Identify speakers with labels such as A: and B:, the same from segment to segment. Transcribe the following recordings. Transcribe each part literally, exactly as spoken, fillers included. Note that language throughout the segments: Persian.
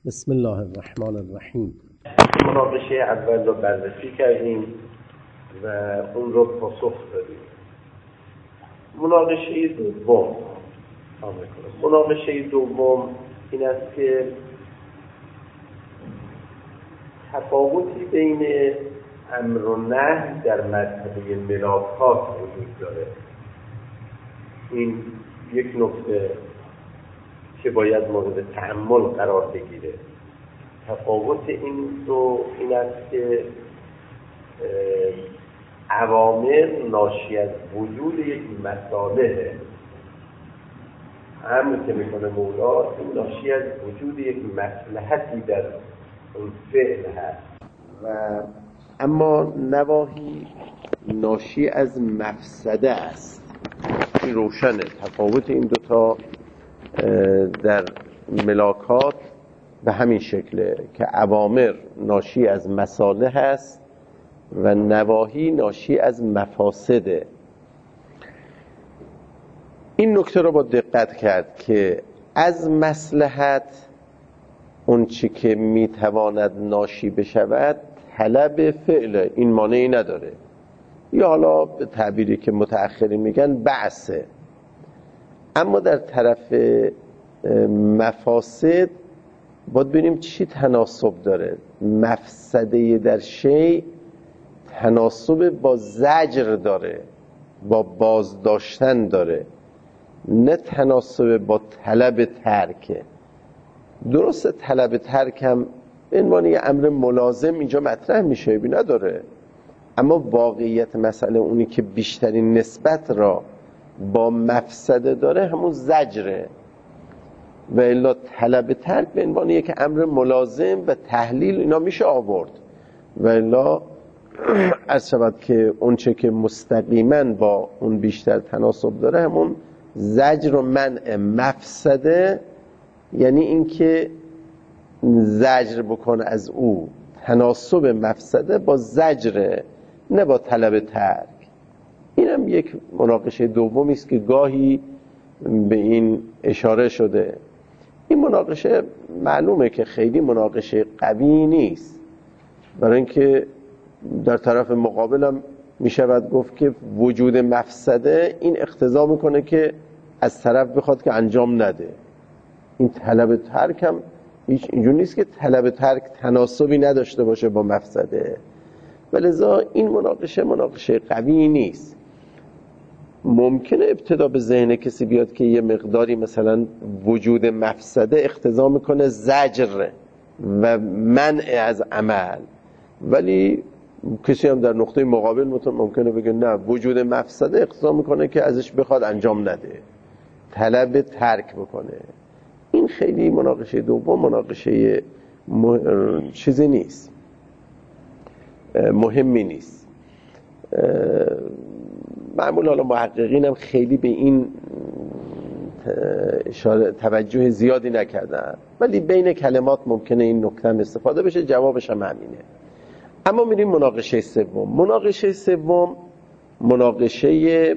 A: بسم الله الرحمن الرحیم.
B: مناقشه اول رو بررسی کردیم و اون رو پاسخ دادیم. مناقشه دوم مناقشه دوم این است که تفاوتی بین امر و نهی در مرتبه ملاکات وجود داره. این یک نکته که باید مورد تأمل قرار بگیره. تفاوت این دو این است که اوامر ناشی از وجود یک مصالحه. امر که میکنه مولا این ناشی از وجود یک مصلحتی در اون فعل هست و اما نواهی ناشی از مفسده است. این روشنه. تفاوت این دوتا در ملاکات به همین شکله که اوامر ناشی از مصالح است و نواهی ناشی از مفاسده. این نکته رو با دقت کرد که از مصلحت اون چی که میتواند ناشی بشود طلب فعل، این مانعی نداره، یا حالا به تعبیری که متأخری میگن بعثه. اما در طرف مفاسد باید ببینیم چی تناسب داره. مفسده در شیء تناسب با زجر داره، با بازداشتن داره، نه تناسب با طلب ترک. درسته طلب ترک هم به عنوان یه امر ملازم اینجا مطرح میشه، بی نداره، اما واقعیت مسئله اونی که بیشترین نسبت را با مفسده داره همون زجره و الا طلب ترک به عنوان یک امر ملازم و تحلیل اینا میشه آورد و الا عرض شود که اون چه که مستقیما با اون بیشتر تناسب داره همون زجر و منع مفسده، یعنی اینکه زجر بکنه از او. تناسب مفسده با زجر نه با طلب ترک. اینم یک مناقشه دومی است که گاهی به این اشاره شده. این مناقشه معلومه که خیلی مناقشه قوی نیست، برای اینکه در طرف مقابلم میشود گفت که وجود مفسده این اقتضا میکنه که از طرف بخواد که انجام نده. این طلب ترک هم هیچ اینجور نیست که طلب ترک تناسبی نداشته باشه با مفسده، ولذا این مناقشه مناقشه قوی نیست. ممکنه ابتدا به ذهن کسی بیاد که یه مقداری مثلا وجود مفسده اقتضا میکنه زجر و منع از عمل، ولی کسی هم در نقطه مقابل ممکنه بگه نه، وجود مفسده اقتضا میکنه که ازش بخواد انجام نده، طلب ترک بکنه. این خیلی مناقشه دوم مناقشه مح... چیزی نیست، مهمی نیست. معمول حالا محققین هم خیلی به این اشاره توجه زیادی نکردن، ولی بین کلمات ممکنه این نکته هم استفاده بشه. جوابش هم همینه. اما میریم مناقشه سوم. مناقشه سوم مناقشه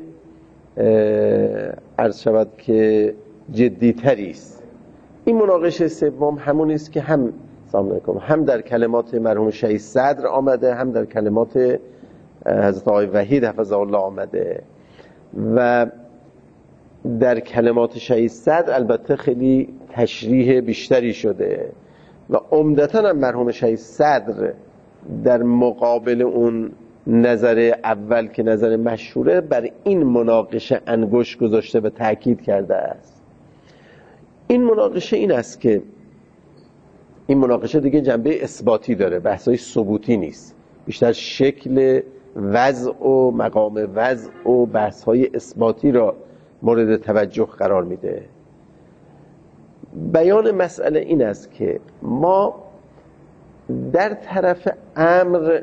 B: عرض شود که جدی‌تری است. این مناقشه سوم همون است که هم سلام علیکم هم در کلمات مرحوم شهید صدر آمده، هم در کلمات حضرت آقای وحید حفظه الله آمده و در کلمات شهید صدر البته خیلی تشریح بیشتری شده و عمدتاً هم مرحوم شهید صدر در مقابل اون نظر اول که نظر مشهوره بر این مناقشه انگشت گذاشته و تأکید کرده است. این مناقشه این است که این مناقشه دیگه جنبه اثباتی داره، بحثای ثبوتی نیست، بیشتر شکل وضع و مقام وضع و بحث‌های اثباتی را مورد توجه قرار میده. بیان مسئله این است که ما در طرف امر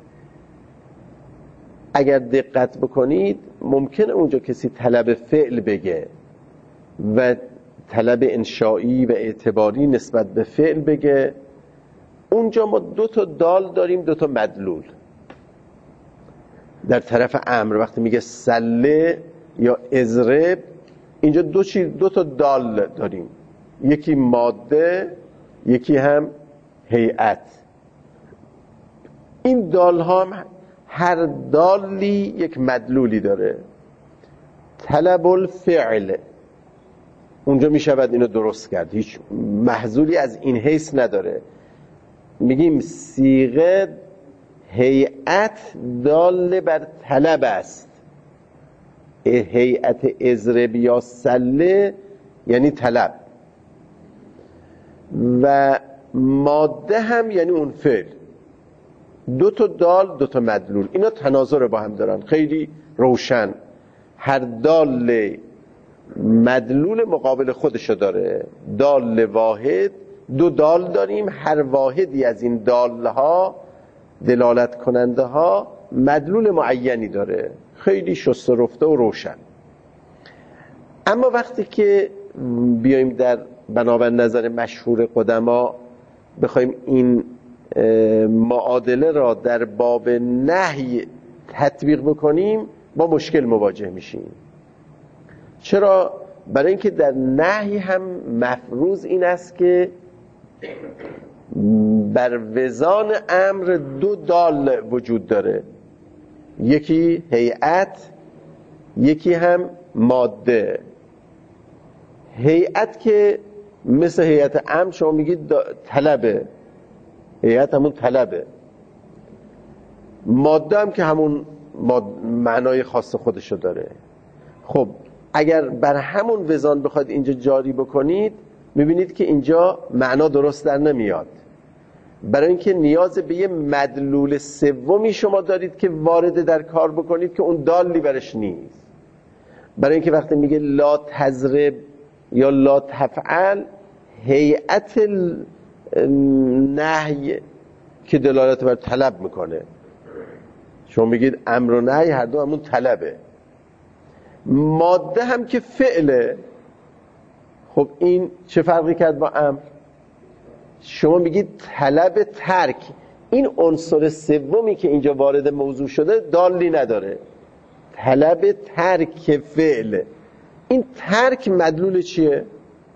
B: اگر دقت بکنید ممکنه اونجا کسی طلب فعل بگه و طلب انشایی و اعتباری نسبت به فعل بگه. اونجا ما دو تا دال داریم، دو تا مدلول. در طرف امر وقتی میگه سله یا اضرب، اینجا دو چیز دو تا دال داریم، یکی ماده یکی هم هیئت. این دال ها هم هر دالی یک مدلولی داره. طلب الفعل اونجا می شود اینو درست کرد، هیچ محذوری از این حیث نداره. میگیم صیغه هیئت دال بر طلب است. هیئت اضرب یا سله یعنی طلب، و ماده هم یعنی اون فعل. دو تا دال دو تا مدلول، اینا تناظر با هم دارن خیلی روشن. هر دال مدلول مقابل خودشو داره. دال واحد، دو دال داریم، هر واحدی از این دال ها دلالت کننده ها مدلول معینی داره، خیلی شسته رفته و روشن. اما وقتی که بیایم در بنابر نظر مشهور قدما بخوایم این معادله را در باب نهی تطبیق بکنیم با مشکل مواجه میشیم. چرا؟ برای اینکه در نهی هم مفروض این است که بر وزان امر دو دال وجود داره، یکی هیئت یکی هم ماده. هیئت که مثل هیئت امر شما میگید طلبه، هیئت همون طلبه. ماده هم که همون معنای خاص خودشو داره. خب اگر بر همون وزان بخواید اینجا جاری بکنید میبینید که اینجا معنا درست در نمیاد، برای اینکه نیاز به یه مدلول سومی شما دارید که وارد در کار بکنید که اون دالی برش نیست. برای اینکه وقتی میگه لا تضرب یا لا تفعل، هیئت نهی که دلالت بر طلب میکنه. شما میگید امر و نهی هر دو همون طلبه. ماده هم که فعله. خب این چه فرقی کرد با امر؟ شما میگید طلب ترک، این عنصر سومی که اینجا وارد موضوع شده دالی نداره. طلب ترک فعل، این ترک مدلول چیه؟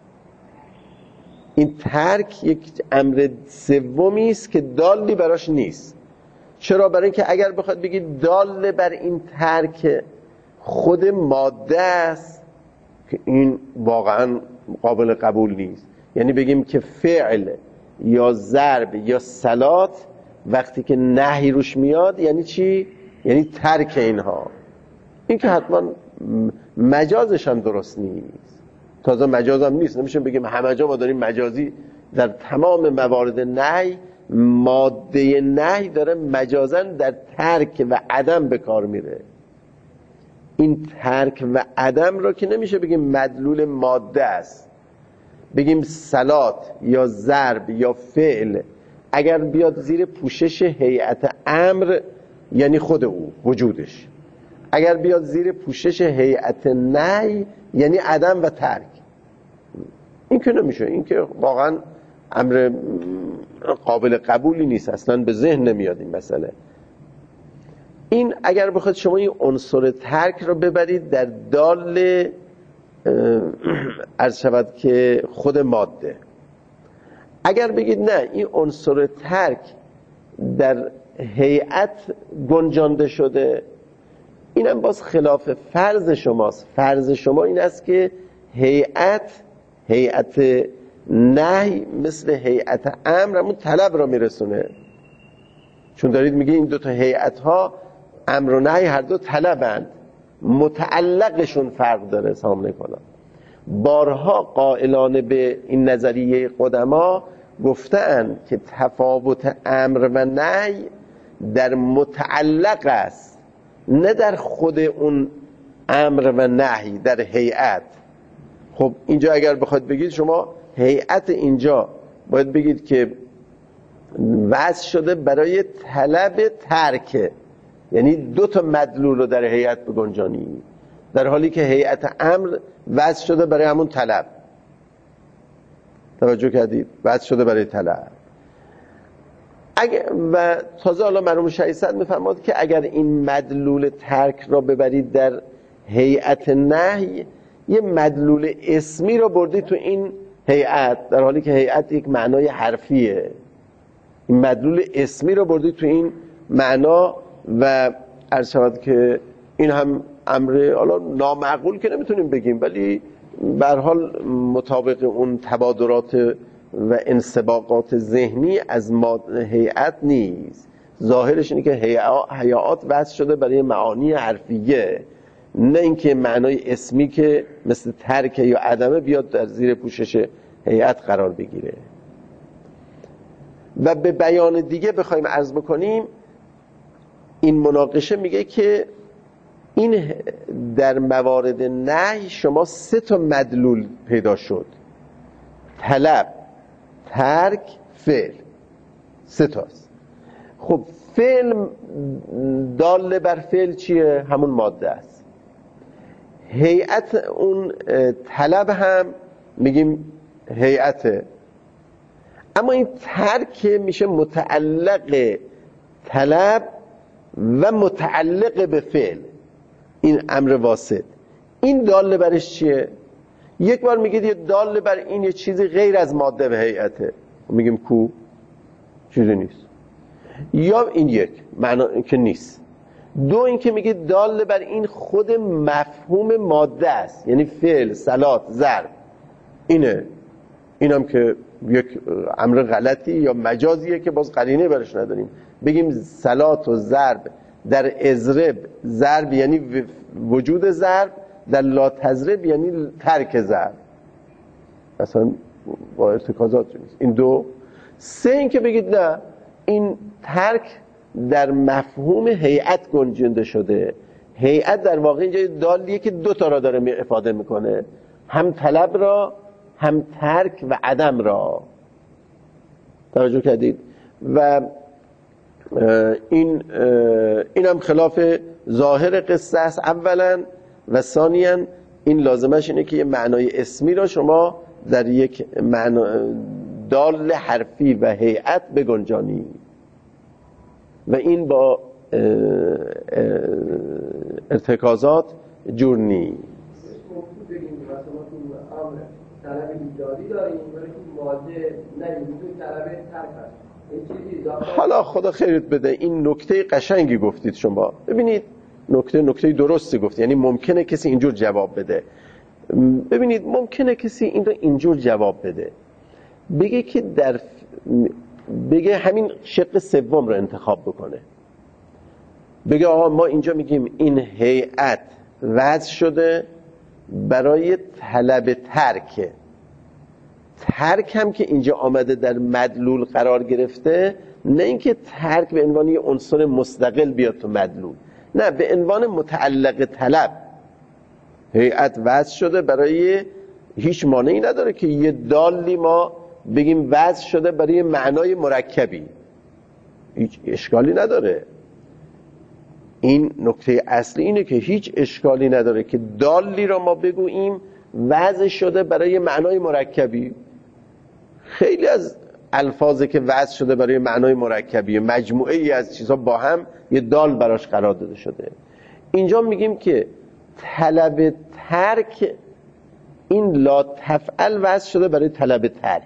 B: این ترک یک امر سومی است که دالی براش نیست. چرا؟ برای اینکه اگر بخواد بگید دال بر این ترک خود ماده است که این واقعا قابل قبول نیست. یعنی بگیم که فعل یا ضرب یا صلات وقتی که نهی روش میاد یعنی چی؟ یعنی ترک اینها. این که حتما مجازش هم درست نیست. تازه مجاز هم نیست، نمیشه بگیم همه جا ما داریم مجازی. در تمام موارد نهی ماده نهی داره مجازاً در ترک و عدم به کار میره. این ترک و عدم را که نمیشه بگیم مدلول ماده است. بگیم صلات یا ضرب یا فعل اگر بیاد زیر پوشش هیئت امر یعنی خود او وجودش، اگر بیاد زیر پوشش هیئت نهی یعنی عدم و ترک. این که نمیشه، این که واقعا امر قابل قبولی نیست، اصلا به ذهن نمیاد این مسئله. این اگر بخواید شما این عنصر ترک رو ببرید در دال عرض شود که خود ماده، اگر بگید نه این عنصر ترک در هیئت گنجانده شده، اینم باز خلاف فرض شماست. فرض شما این است که هیئت هیئت نهی مثل هیئت امر همون طلب را میرسونه، چون دارید میگه این دو تا هیئت ها امر و نهی هر دو طلبند، متعلقشون فرق داره. سامنے کنم بارها قائلان به این نظریه قدما گفتند که تفاوت امر و نهی در متعلق است، نه در خود اون امر و نهی، در هیئت. خب اینجا اگر بخواید بگید شما هیئت اینجا باید بگید که وضع شده برای طلب ترک، یعنی دو تا مدلول رو در هیئت بگنجانی، در حالی که هیئت امر وضع شده برای همون طلب. توجه کردید؟ وضع شده برای طلب. اگر و تازه حالا مرحوم شهیدصدر میفرماد که اگر این مدلول ترک را ببرید در هیئت نهی، یه مدلول اسمی را بردید تو این هیئت، در حالی که هیئت یک معنای حرفیه. این مدلول اسمی رو بردید تو این معنا و عرض شود که این هم امر حالا نامعقول که نمیتونیم بگیم، ولی به هر حال مطابق اون تبادرات و انسباقات ذهنی از هیئت نیست. ظاهرش اینه که هیئات وضع شده برای معانی حرفیه، نه اینکه معنای اسمی که مثل ترک یا عدمه بیاد در زیر پوشش هیئت قرار بگیره. و به بیان دیگه بخوایم عرض بکنیم، این مناقشه میگه که این در موارد نهی شما سه تا مدلول پیدا شد: طلب، ترک، فعل. سه تاست. خب فعل دال بر فعل چیه؟ همون ماده است. هیئت اون طلب هم میگیم هیئته، اما این ترک میشه متعلق طلب و متعلق به فعل، این امر واسط. این دال برش چیه؟ یک بار میگید یه دال بر این یه چیزی غیر از ماده به هیئته، میگیم کو؟ چیزی نیست. یا این یک معنا که نیست. دو این که میگید دال بر این خود مفهوم ماده است، یعنی فعل، صلات، ضرب. اینه. اینم که یک امر غلطی یا مجازیه که باز قرینه برش نداریم. بگیم صلات و ضرب در اضرب، ضرب یعنی وجود ضرب، در لا تضرب یعنی ترک ضرب، اصلا با ارتکازات نیست. این دو. سه این که بگید نه، این ترک در مفهوم هیئت گنجانده شده. هیئت در واقع اینجا دالیه که دو تا را داره افاده میکنه، هم طلب را هم ترک و عدم را. توجه کردید؟ و این این هم خلاف ظاهر قصه است اولا، و ثانیاً این لازمش اینه که یه معنای اسمی را شما در یک معنا دال حرفی و هیئت بگنجانی، و این با ارتکازات جور نیست.
C: طلب ایجادی داریم برای که ماده نمیدونی طلب ترک هست.
B: حالا خدا خیرت بده، این نکته قشنگی گفتید شما. ببینید نکته نکته درستی گفتید، یعنی ممکنه کسی اینجور جواب بده. ببینید ممکنه کسی این رو اینجور جواب بده، بگه که در بگه همین شق سوم رو انتخاب بکنه، بگه آقا ما اینجا میگیم این هیئت وضع شده برای طلب ترک. ترک هم که اینجا آمده در مدلول قرار گرفته، نه اینکه ترک به عنوان یه عنصر مستقل بیاد تو مدلول، نه، به عنوان متعلق طلب هیئت وضع شده برای، هیچ مانعی نداره که یه دالی ما بگیم وضع شده برای معنای مرکبی، هیچ اشکالی نداره. این نکته اصلی اینه که هیچ اشکالی نداره که دالی را ما بگوییم وضع شده برای معنای مرکبی. خیلی از الفاظی که وضع شده برای معنای مرکبی، مجموعه ای از چیزها با هم یه دال براش قرار داده شده. اینجا میگیم که طلب ترک، این لا تفعل وضع شده برای طلب ترک.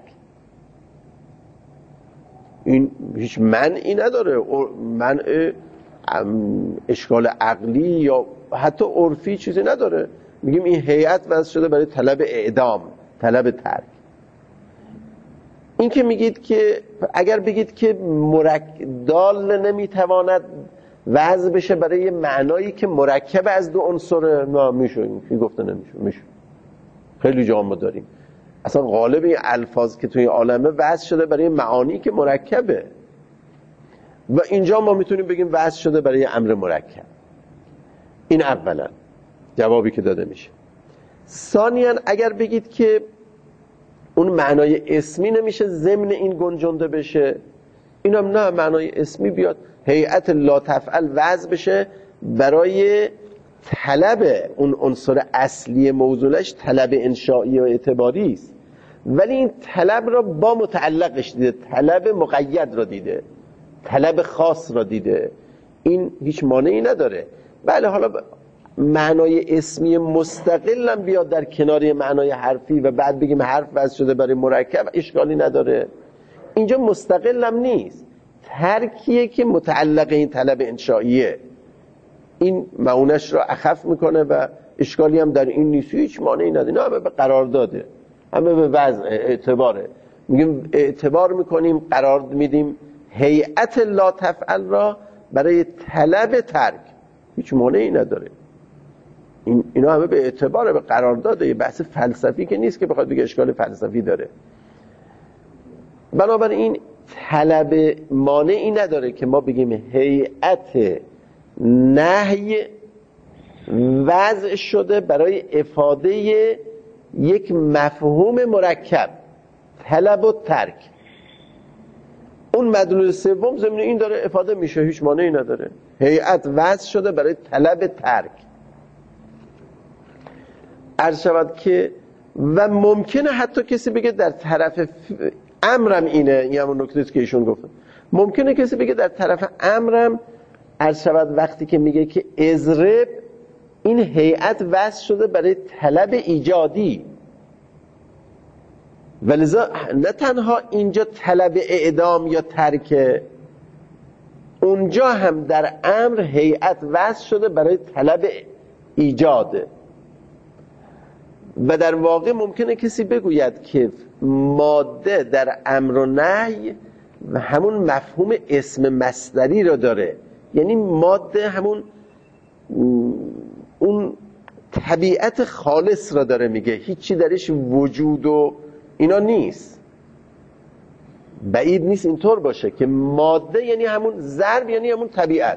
B: این هیچ منعی نداره، منع اشکال عقلی یا حتی عرفی چیزی نداره. میگیم این هیئت وضع شده برای طلب اعدام، طلب ترک. این که میگید که اگر بگید که مرک... دال نمیتواند وضع بشه برای معنایی که مرکب از دو عنصر، نه میشه، این گفته نمیشه. میشه خیلی جا ما داریم اصلا غالب این الفاظ که توی عالمه وضع شده برای معانی که مرکبه، و اینجا ما میتونیم بگیم وضع شده برای امر مرکب. این اولا جوابی که داده میشه. ثانیاً اگر بگید که اون معنای اسمی نمیشه ضمن این گنجونده بشه، اینم نه، معنای اسمی بیاد هیئت لا تفعل وضع بشه برای طلب اون عنصر اصلی موضوعش، طلب انشایی و اعتباری است، ولی این طلب را با متعلقش دیده، طلب مقید را دیده، طلب خاص را دیده. این هیچ مانعی نداره. بله حالا معنای اسمی مستقلم بیاد در کنار معنای حرفی و بعد بگیم حرف وضع شده برای مرکب، اشکالی نداره. اینجا مستقلم نیست، ترکیه که متعلق این طلب انشائیه، این معونش را اخف میکنه و اشکالی هم در این نیست، هیچ مانعی نداره. نه، همه به قرار داده، همه به وضع اعتباره. میگیم اعتبار میکنیم، قرار میدیم هیئت لا تفعل را برای طلب ترک، هیچ مانعی نداره. این اینا همه به اعتبار، به قرار داده، یه بحث فلسفی که نیست که بخواد بگه اشکال فلسفی داره. بنابراین طلب مانعی نداره که ما بگیم هیئت نهی وضع شده برای افاده یک مفهوم مرکب، طلب و ترک. اون مدلول سوم ضمن این داره افاده میشه، هیچ مانعی نداره. هیئت وضع شده برای طلب ترک. عرض شود که و ممکنه حتی کسی بگه در طرف ف... امرم اینه، این همون نکته که ایشون گفت، ممکنه کسی بگه در طرف امرم عرض شود وقتی که میگه که اضرب، این هیئت وضع شده برای طلب ایجادی، ولذا نه تنها اینجا طلب اعدام یا ترک، اونجا هم در امر هیئت وضع شده برای طلب ایجاد. و در واقع ممکنه کسی بگوید که ماده در امر و نهی و همون مفهوم اسم مصدری رو داره، یعنی ماده همون اون طبیعت خالص را داره میگه، هیچی درش وجود و اینا نیست. بعید نیست اینطور باشه که ماده یعنی همون ضرب، یعنی همون طبیعت.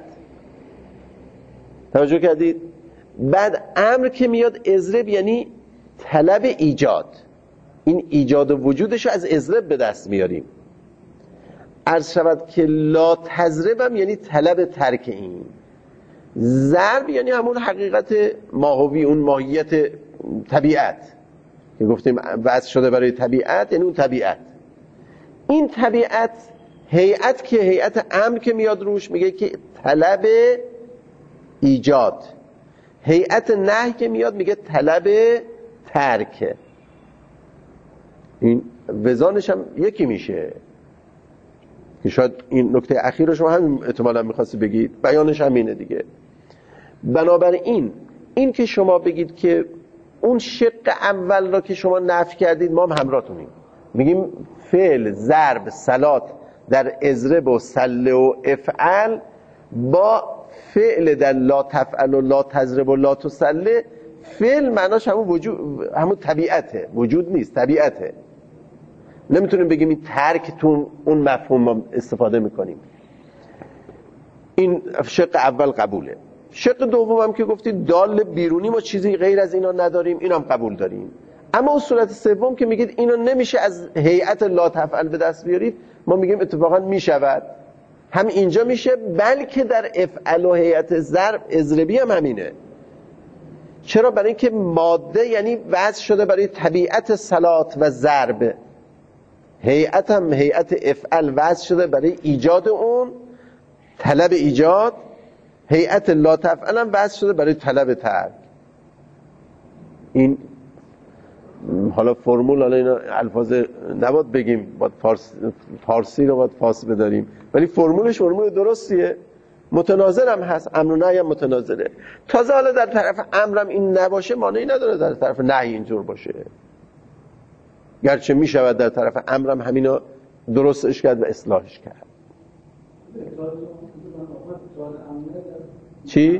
B: توجه کردید؟ بعد امر که میاد اضرب یعنی طلب ایجاد، این ایجاد وجودش رو از اضرب به دست میاریم. عرض شود که لا تضرب هم یعنی طلب ترک این. ضرب یعنی همون حقیقت ماهوی، اون ماهیت طبیعت که گفتیم وضع شده برای طبیعت، یعنی اون طبیعت. این طبیعت هیئت که هیئت امر که میاد روش میگه که طلب ایجاد، هیئت نهی که میاد میگه طلب ترک. این وزانش هم یکی میشه که شاید این نکته اخیر رو شما هم احتمالا میخواستی بگید، بیانش هم اینه دیگه. بنابراین این که شما بگید که اون شق اول را که شما نفی کردید، ما هم همراهتونیم، میگیم فعل ضرب صلات در اضرب و سله و افعل با فعل در لا تفعل و لا تضرب و لا تسله، فعل معناش همون وجود، همون طبیعته، وجود نیست، طبیعته. نمیتونیم بگیم این ترکتون اون مفهوم ما استفاده میکنیم. این شق اول قبوله. شق دوم هم که گفتید دال بیرونی، ما چیزی غیر از اینا نداریم، اینم قبول داریم. اما اون صورت سوم که میگید اینو نمیشه از هیئت لا تفعل به دست بیارید، ما میگیم اتفاقا میشود، هم اینجا میشه، بلکه در افعل و هیئت ضرب اضربی هم همینه. چرا؟ برای اینکه ماده یعنی وضع شده برای طبیعت صلات و ضرب، هیئت هم هیئت افعل وضع شده برای ایجاد اون، طلب ایجاد، هیئت لا تفعل هم وضع شده برای طلب ترک. این حالا فرمول، حالا اینا الفاظ نباید بگیم، باید فارس، فارسی رو باید فاس بداریم، ولی فرمولش فرمول درستیه. متناظر هم هست، امر و نهی هم متناظره. تازه حالا در طرف امرم این نباشه مانعی نداره در طرف نهی اینجور باشه، گرچه می شود در طرف امرم همینا درستش کرد و اصلاحش کرد. چی؟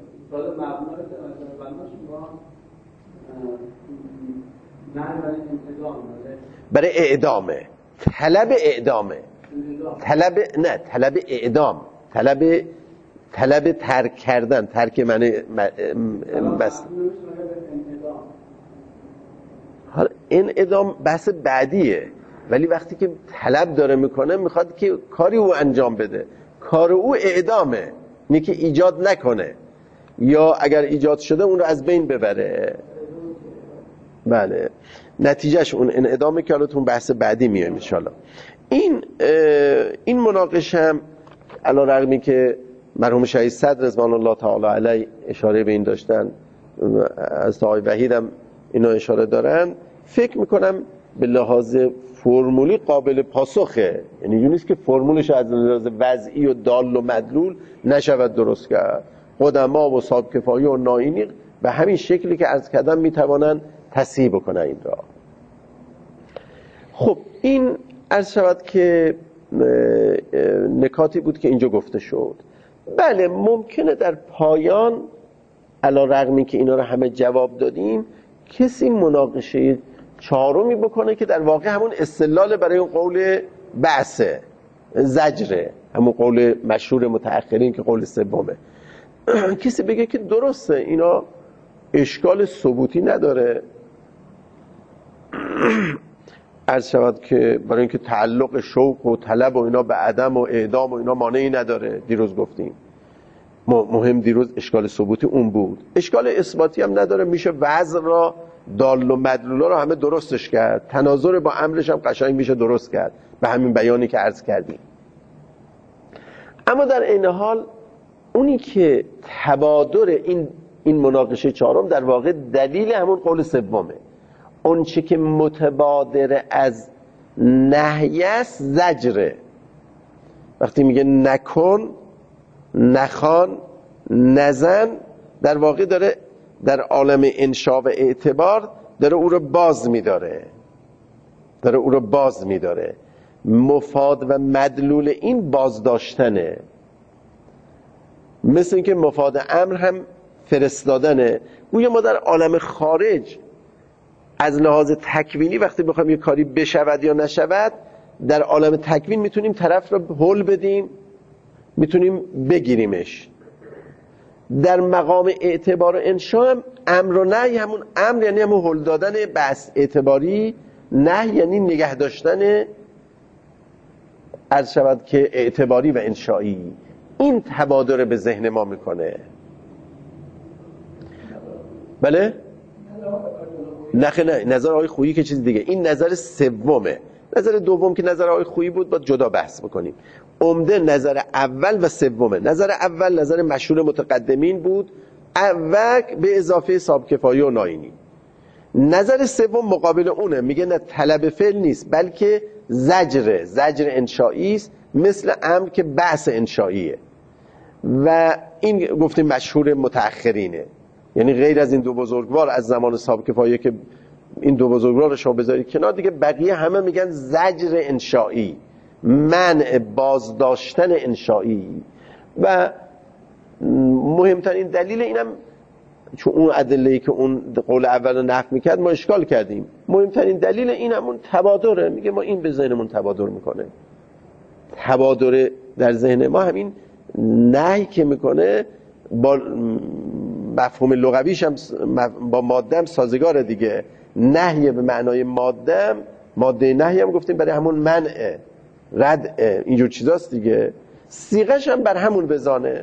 B: برای اعدامه، طلب اعدامه، طلب نه طلب اعدام، طلب طلب ترک کردن، ترک معنی بس. حالا این اعدام بحث بعدیه، ولی وقتی که طلب داره میکنه میخواد که کاری او انجام بده، کار او اعدامه، نه که ایجاد نکنه یا اگر ایجاد شده اون رو از بین ببره. بله، نتیجهش اون انعدامه که حالا تو بحث بعدی میایم ان شاء الله. این این مناقشه هم علی رغمی که مرحوم شهید صدر رضوان الله تعالی علیه اشاره به این داشتن، از آقای وحید هم اینا اشاره دارن، فکر میکنم به لحاظ فرمولی قابل پاسخه. یعنی اینجوری نیست که فرمولش از لحاظ وضعی و دال و مدلول نشود درست کرد. قدما و صاحب کفایی و ناینی به همین شکلی که عرض کردم میتوانن تصحیح بکنن این را. خب این عرض شود که نکاتی بود که اینجا گفته شد. بله ممکنه در پایان علی رغمی که اینا رو همه جواب دادیم کسی مناقشه چهارمی بکنه که در واقع همون استدلال برای اون قول بعثه، زجره، همون قول مشهور متأخرین که قول سومه. کسی بگه که درسته اینا اشکال ثبوتی نداره، عرض شود که برای اینکه تعلق شوق و طلب و اینا به عدم و اعدام و اینا مانعی نداره. دیروز گفتیم مهم دیروز اشکال ثبوتی اون بود، اشکال اثباتی هم نداره، میشه وضع را دال و مدلولا رو همه درستش کرد، تناظر با امرش هم قشنگ میشه درست کرد به همین بیانی که عرض کردیم. اما در این حال اونی که تبادر این این مناقشه چهارم در واقع دلیل همون قول سومه. اون چه که متبادر از نهی است زجره. وقتی میگه نکن، نخوان، نزن، در واقع داره در عالم انشا و اعتبار داره او رو باز میداره، داره او رو باز میداره. مفاد و مدلول این بازداشتنه. مثل اینکه مفاد امر هم فرستادنه. گویا ما در عالم خارج از لحاظ تکوینی وقتی بخوایم یه کاری بشود یا نشود، در عالم تکوین میتونیم طرف رو هول بدیم، میتونیم بگیریمش. در مقام اعتبار و انشا هم امر و نهی، همون امر یعنی همون هول دادن بس اعتباری، نهی یعنی نگه داشتن عرض شود که اعتباری و انشایی. این تبادر به ذهن ما میکنه. بله؟ نخه نه، نظر آقای خویی که چیز دیگه. این نظر سومه. نظر دوم که نظر آقای خویی بود باید جدا بحث بکنیم. عمده نظر اول و سومه. نظر اول نظر مشهور متقدمین بود و به اضافه صاحب کفایی و ناینی. نظر سوم مقابل اونه، میگه نه طلب فعل نیست بلکه زجر، زجر انشایی است، مثل امر که بحث انشاییه. و این گفتیم مشهور متأخرینه. یعنی غیر از این دو بزرگوار از زمان صاحب کفایه که این دو بزرگوار رو شما بذارید کنار، دیگه بقیه همه میگن زجر انشایی، منع بازداشتن انشایی. و مهمترین دلیل اینم چون اون ادله‌ای که اون قول اول رو نفی میکرد ما اشکال کردیم، مهمترین دلیل این همون تبادره. میگه ما این به ذهنمون تبادر میکنه. تبادر در ذهن ما همین نهی که میکنه با مفهوم لغویش هم با ماده هم سازگاره دیگه. نهی به معنای ماده، ماده نهی هم گفتیم برای همون منع، رد، اینجور چیزاست دیگه. صیغه‌ش هم بر همون بزانه.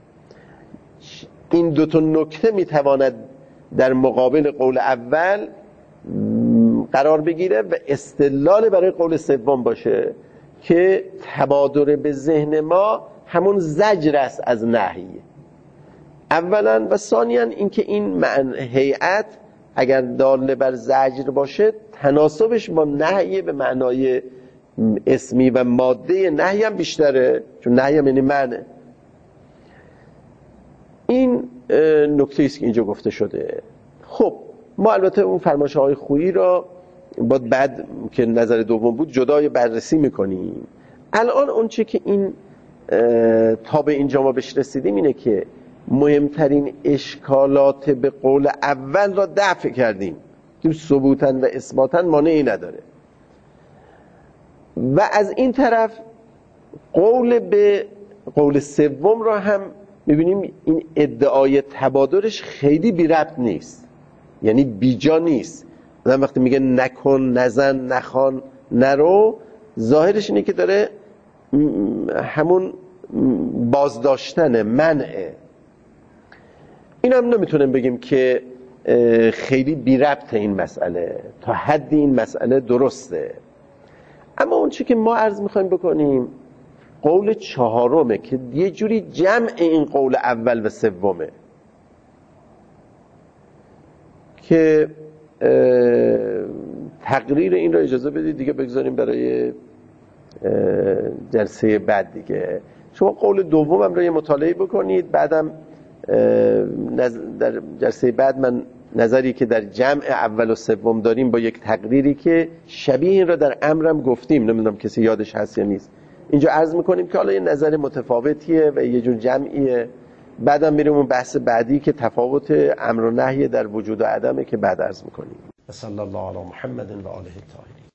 B: این دو تا نکته میتواند در مقابل قول اول قرار بگیره و استدلال برای قول سوم باشه که تبادر به ذهن ما همون زجر است از نهی. اولا و ثانیا اینکه این هیئت اگر داله بر زجر باشه تناسبش با نهی به معنای اسمی و ماده نهی هم بیشتره، چون نهی هم یعنی منع. این نکته است که اینجا گفته شده. خب ما البته اون فرمایش های خویی را با بعد که نظر دوم بود جدای بررسی میکنیم. الان اون چه که این تا به اینجا ما بهش رسیدیم اینه که مهمترین اشکالات به قول اول را دفع کردیم که ثبوتاً و اثباتاً مانعی نداره. و از این طرف قول به قول سوم را هم میبینیم این ادعای تبادرش خیلی بی ربط نیست، یعنی بیجا نیست. آدم وقتی میگه نکن، نزن، نخوان، نرو، ظاهرش اینه که داره همون بازداشتن، منعه. این هم نمیتونیم بگیم که خیلی بی ربط این مسئله، تا حدی این مسئله درسته. اما اون چی که ما عرض میخوایم بکنیم قول چهارمه که یه جوری جمع این قول اول و سومه که تقریر این را اجازه بدید دیگه بگذاریم برای جلسه بعد دیگه. شما قول دومم را یه مطالعه بکنید، بعدم در جلسه بعد من نظری که در جمع اول و سوم داریم با یک تقریری که شبیه این را در امرم گفتیم، نمیدونم کسی یادش هست یا نیست، اینجا عرض میکنیم که حالا یه نظر متفاوتیه و یه جور جمعیه. بعدم میریم اون بحث بعدی که تفاوت امر و نهی در وجود و عدمه که بعد عرض میکنیم. صلی الله علی محمد و آله الطاهرین.